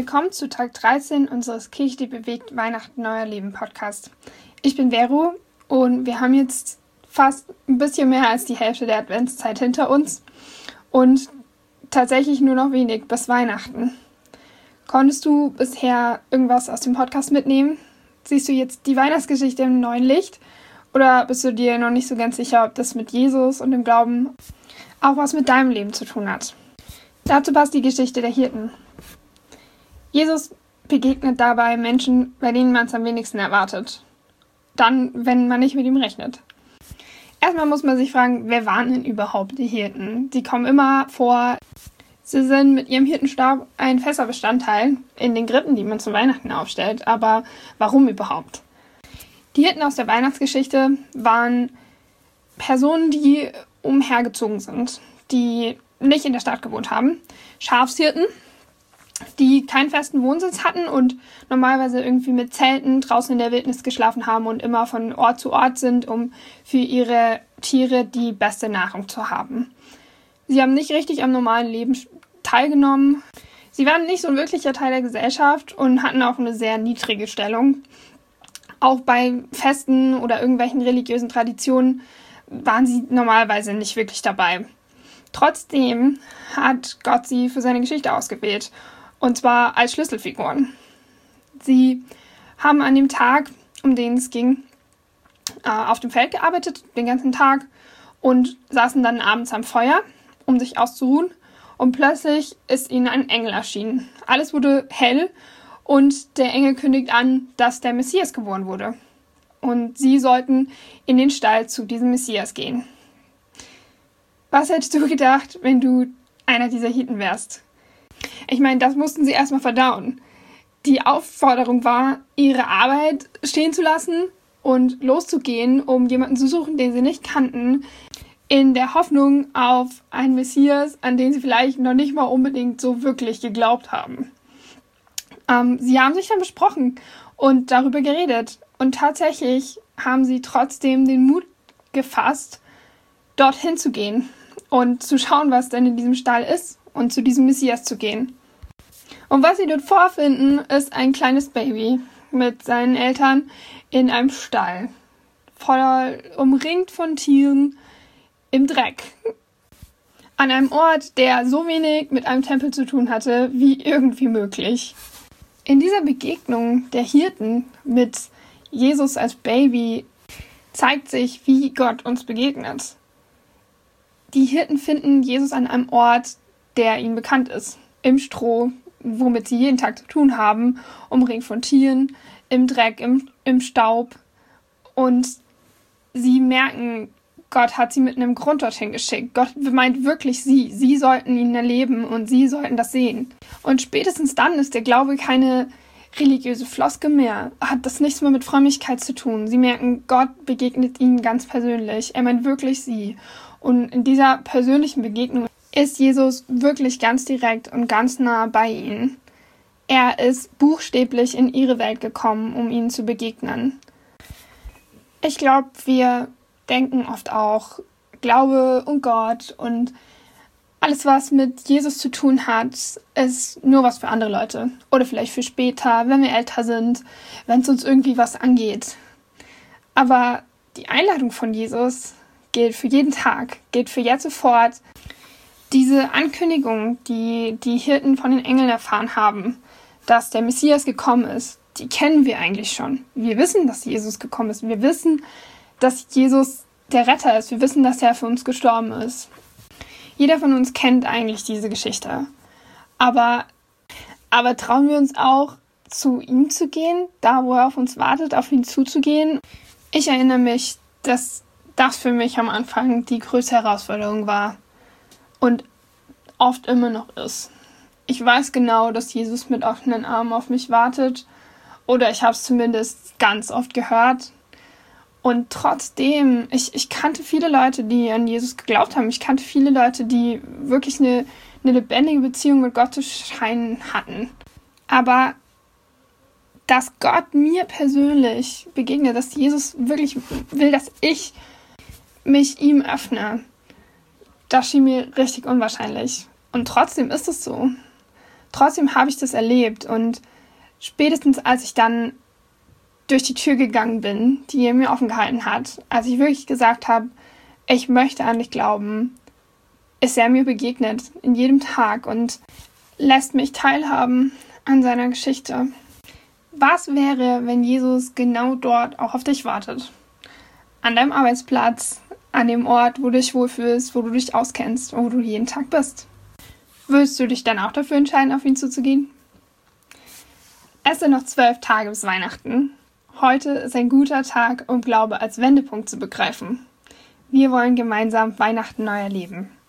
Willkommen zu Tag 13 unseres Kirche, die bewegt Weihnachten Neuer Leben Podcast. Ich bin Vero und wir haben jetzt fast ein bisschen mehr als die Hälfte der Adventszeit hinter uns und tatsächlich nur noch wenig bis Weihnachten. Konntest du bisher irgendwas aus dem Podcast mitnehmen? Siehst du jetzt die Weihnachtsgeschichte im neuen Licht? Oder bist du dir noch nicht so ganz sicher, ob das mit Jesus und dem Glauben auch was mit deinem Leben zu tun hat? Dazu passt die Geschichte der Hirten. Jesus begegnet dabei Menschen, bei denen man es am wenigsten erwartet. Dann, wenn man nicht mit ihm rechnet. Erstmal muss man sich fragen, wer waren denn überhaupt die Hirten? Die kommen immer vor. Sie sind mit ihrem Hirtenstab ein fester Bestandteil in den Krippen, die man zu Weihnachten aufstellt. Aber warum überhaupt? Die Hirten aus der Weihnachtsgeschichte waren Personen, die umhergezogen sind, die nicht in der Stadt gewohnt haben. Schafshirten, die keinen festen Wohnsitz hatten und normalerweise irgendwie mit Zelten draußen in der Wildnis geschlafen haben und immer von Ort zu Ort sind, um für ihre Tiere die beste Nahrung zu haben. Sie haben nicht richtig am normalen Leben teilgenommen. Sie waren nicht so ein wirklicher Teil der Gesellschaft und hatten auch eine sehr niedrige Stellung. Auch bei Festen oder irgendwelchen religiösen Traditionen waren sie normalerweise nicht wirklich dabei. Trotzdem hat Gott sie für seine Geschichte ausgewählt. Und zwar als Schlüsselfiguren. Sie haben an dem Tag, um den es ging, auf dem Feld gearbeitet, den ganzen Tag, und saßen dann abends am Feuer, um sich auszuruhen. Und plötzlich ist ihnen ein Engel erschienen. Alles wurde hell und der Engel kündigt an, dass der Messias geboren wurde. Und sie sollten in den Stall zu diesem Messias gehen. Was hättest du gedacht, wenn du einer dieser Hirten wärst? Ich meine, das mussten sie erstmal verdauen. Die Aufforderung war, ihre Arbeit stehen zu lassen und loszugehen, um jemanden zu suchen, den sie nicht kannten, in der Hoffnung auf einen Messias, an den sie vielleicht noch nicht mal unbedingt so wirklich geglaubt haben. Sie haben sich dann besprochen und darüber geredet. Und tatsächlich haben sie trotzdem den Mut gefasst, dorthin zu gehen und zu schauen, was denn in diesem Stall ist und zu diesem Messias zu gehen. Und was sie dort vorfinden, ist ein kleines Baby mit seinen Eltern in einem Stall, voll umringt von Tieren im Dreck. An einem Ort, der so wenig mit einem Tempel zu tun hatte, wie irgendwie möglich. In dieser Begegnung der Hirten mit Jesus als Baby zeigt sich, wie Gott uns begegnet. Die Hirten finden Jesus an einem Ort, der ihnen bekannt ist. Im Stroh, womit sie jeden Tag zu tun haben, umringt von Tieren, im Dreck, im Staub. Und sie merken, Gott hat sie mit einem Grund dorthin geschickt. Gott meint wirklich sie. Sie sollten ihn erleben und sie sollten das sehen. Und spätestens dann ist der Glaube keine religiöse Floskel mehr. Hat das nichts mehr mit Frömmigkeit zu tun. Sie merken, Gott begegnet ihnen ganz persönlich. Er meint wirklich sie. Und in dieser persönlichen Begegnung ist Jesus wirklich ganz direkt und ganz nah bei ihnen. Er ist buchstäblich in ihre Welt gekommen, um ihnen zu begegnen. Ich glaube, wir denken oft auch, Glaube und Gott und alles, was mit Jesus zu tun hat, ist nur was für andere Leute. Oder vielleicht für später, wenn wir älter sind, wenn es uns irgendwie was angeht. Aber die Einladung von Jesus gilt für jeden Tag, gilt für jetzt sofort. Diese Ankündigung, die die Hirten von den Engeln erfahren haben, dass der Messias gekommen ist, die kennen wir eigentlich schon. Wir wissen, dass Jesus gekommen ist. Wir wissen, dass Jesus der Retter ist. Wir wissen, dass er für uns gestorben ist. Jeder von uns kennt eigentlich diese Geschichte. Aber trauen wir uns auch, zu ihm zu gehen, da wo er auf uns wartet, auf ihn zuzugehen? Ich erinnere mich, dass das für mich am Anfang die größte Herausforderung war und oft immer noch ist. Ich weiß genau, dass Jesus mit offenen Armen auf mich wartet, oder ich habe es zumindest ganz oft gehört. Und trotzdem, ich kannte viele Leute, die an Jesus geglaubt haben. Ich kannte viele Leute, die wirklich eine lebendige Beziehung mit Gott zu scheinen hatten. Aber dass Gott mir persönlich begegnet, dass Jesus wirklich will, dass ich mich ihm öffne, das schien mir richtig unwahrscheinlich. Und trotzdem ist es so. trotzdem habe ich das erlebt und spätestens als ich dann durch die Tür gegangen bin, die er mir offen gehalten hat, als ich wirklich gesagt habe, ich möchte an dich glauben, ist er mir begegnet in jedem Tag und lässt mich teilhaben an seiner Geschichte. Was wäre, wenn Jesus genau dort auch auf dich wartet? An deinem Arbeitsplatz, an dem Ort, wo du dich wohlfühlst, wo du dich auskennst, wo du jeden Tag bist. Würdest du dich dann auch dafür entscheiden, auf ihn zuzugehen? Es sind noch 12 Tage bis Weihnachten. Heute ist ein guter Tag, um Glaube als Wendepunkt zu begreifen. Wir wollen gemeinsam Weihnachten neu erleben.